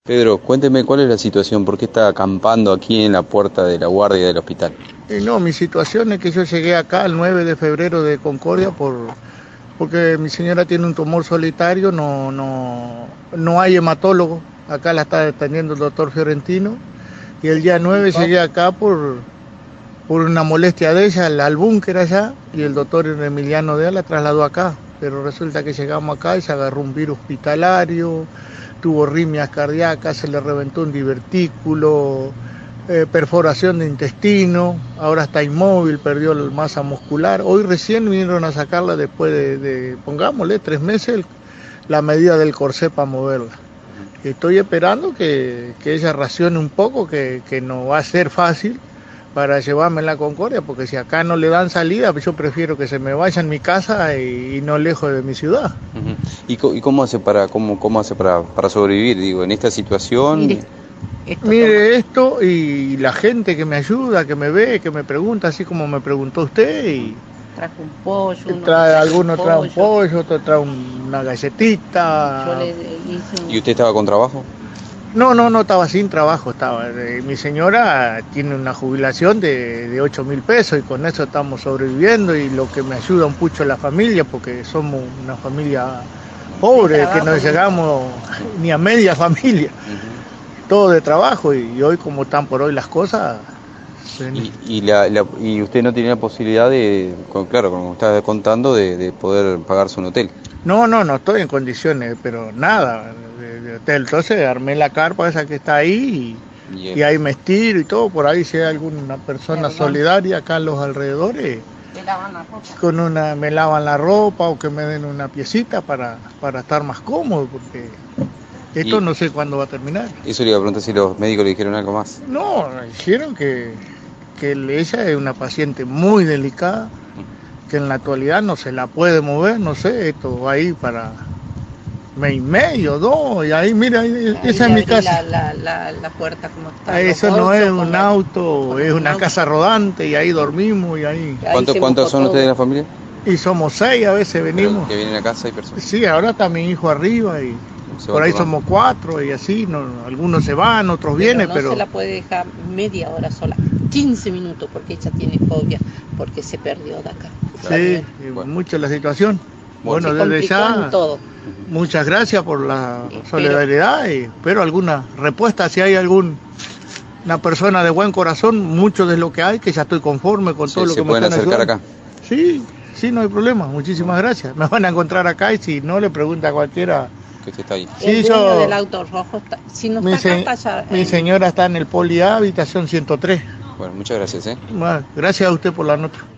Pedro, cuénteme cuál es la situación, por qué está acampando aquí en la puerta de la guardia del hospital. No, mi situación es que yo llegué acá el 9 de febrero de Concordia porque mi señora tiene un tumor solitario, no hay hematólogo, acá la está atendiendo el doctor Fiorentino, y el día 9 llegué acá por una molestia de ella al búnker allá, y el doctor Emiliano de la trasladó acá, pero resulta que llegamos acá y se agarró un virus hospitalario, tuvo arritmias cardíacas, se le reventó un divertículo, perforación de intestino, ahora está inmóvil, perdió la masa muscular. Hoy recién vinieron a sacarla después pongámosle, 3 meses, la medida del corsé para moverla. Estoy esperando que ella racione un poco, que no va a ser fácil para llevarme en la Concordia, porque si acá no le dan salida, yo prefiero que se me vaya en mi casa y no lejos de mi ciudad. Uh-huh. ¿Y cómo hace cómo hace para sobrevivir, digo, en esta situación? Mire esto y la gente que me ayuda, que me ve, que me pregunta, así como me preguntó usted. Y trajo un pollo, algunos trae un pollo, otro trae una galletita. Yo le hice ¿Y usted estaba con trabajo? No, estaba sin trabajo, estaba. Mi señora tiene una jubilación de 8.000 pesos y con eso estamos sobreviviendo, y lo que me ayuda un pucho la familia, porque somos una familia pobre, que no llegamos ni a media familia. Uh-huh. Todo de trabajo, y hoy como están por hoy las cosas. Y usted no tenía la posibilidad claro, como estaba contando, de poder pagarse un hotel. No estoy en condiciones, pero nada de hotel. Entonces armé la carpa esa que está ahí y ahí me estiro y todo. Por ahí si hay alguna persona solidaria acá en los alrededores, me lavan la ropa o que me den una piecita para estar más cómodo, porque esto no sé cuándo va a terminar. Eso le iba a preguntar, si los médicos le dijeron algo más. No, dijeron que ella es una paciente muy delicada, que en la actualidad no se la puede mover, no sé, esto va ahí para mes y medio, 2, y ahí, mira, esa es mi casa. La puerta como está. Eso no es un auto, es una casa rodante, y ahí dormimos, y ahí. ¿Cuántos son ustedes en la familia? Y somos 6, a veces venimos. ¿Que vienen a casa y personas? Sí, ahora está mi hijo arriba, y por ahí somos 4, y así, algunos se van, otros vienen, pero... No se la puede dejar media hora sola, 15 minutos, porque ella tiene fobia, porque se perdió de acá. Sí, mucho la situación. Bueno, desde ya, muchas gracias por la solidaridad, y espero alguna respuesta, si hay alguna persona de buen corazón, mucho de lo que hay, que ya estoy conforme con todo lo que me están ayudando. ¿Se pueden acercar acá? Sí, no hay problema, muchísimas gracias. Me van a encontrar acá, y si no, le pregunta a cualquiera... Que usted está ahí. Sí, yo del auto rojo está, si no está acá, está allá, mi señora está en el Poli A, habitación 103. Bueno, muchas gracias. Bueno, gracias a usted por la nota.